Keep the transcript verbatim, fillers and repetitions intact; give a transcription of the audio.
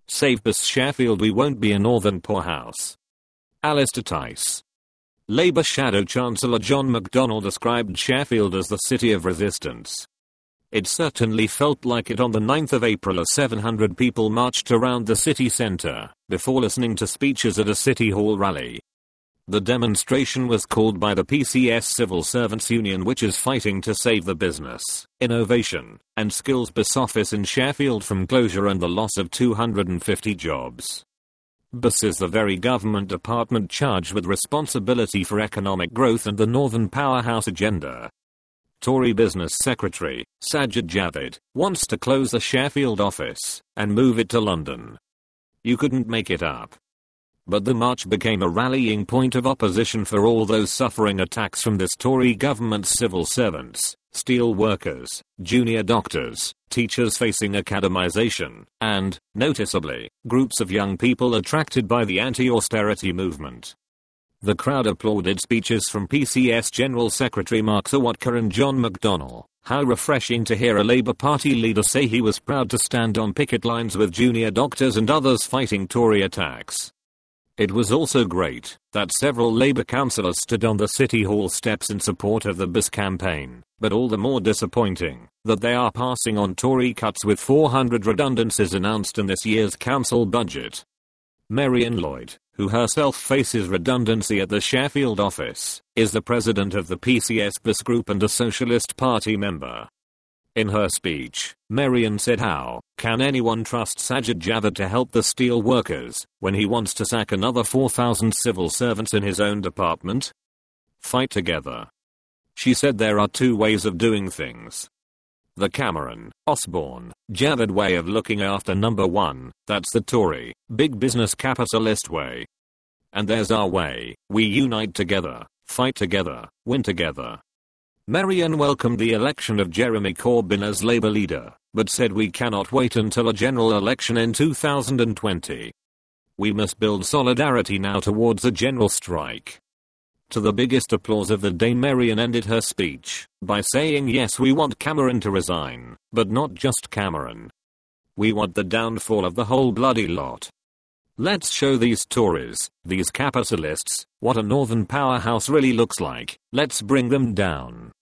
Save us Sheffield, we won't be a northern poorhouse. Alistair Tice. Labour Shadow Chancellor John McDonnell described Sheffield as the city of resistance. It certainly felt like it on the ninth of April as seven hundred people marched around the city centre, before listening to speeches at a City Hall rally. The demonstration was called by the P C S Civil Servants Union, which is fighting to save the Business, Innovation, and Skills B I S office in Sheffield from closure and the loss of two hundred fifty jobs. B I S is the very government department charged with responsibility for economic growth and the Northern Powerhouse agenda. Tory Business Secretary, Sajid Javid, wants to close the Sheffield office and move it to London. You couldn't make it up. But the march became a rallying point of opposition for all those suffering attacks from this Tory government's civil servants, steel workers, junior doctors, teachers facing academisation, and, noticeably, groups of young people attracted by the anti-austerity movement. The crowd applauded speeches from P C S General Secretary Mark Sawatkar and John McDonnell. How refreshing to hear a Labour Party leader say he was proud to stand on picket lines with junior doctors and others fighting Tory attacks. It was also great that several Labour councillors stood on the City Hall steps in support of the B I S campaign, but all the more disappointing that they are passing on Tory cuts with four hundred redundancies announced in this year's council budget. Marian Lloyd, who herself faces redundancy at the Sheffield office, is the president of the P C S B I S group and a Socialist Party member. In her speech, Marian said, "How can anyone trust Sajid Javid to help the steel workers when he wants to sack another four thousand civil servants in his own department? Fight together." She said there are two ways of doing things. The Cameron, Osborne, Javid way of looking after number one, that's the Tory, big business capitalist way. And there's our way, we unite together, fight together, win together. Marian welcomed the election of Jeremy Corbyn as Labour leader, but said we cannot wait until a general election in two thousand twenty. We must build solidarity now towards a general strike. To the biggest applause of the day, Marian ended her speech by saying, "Yes, we want Cameron to resign, but not just Cameron. We want the downfall of the whole bloody lot. Let's show these Tories, these capitalists, what a northern powerhouse really looks like. Let's bring them down."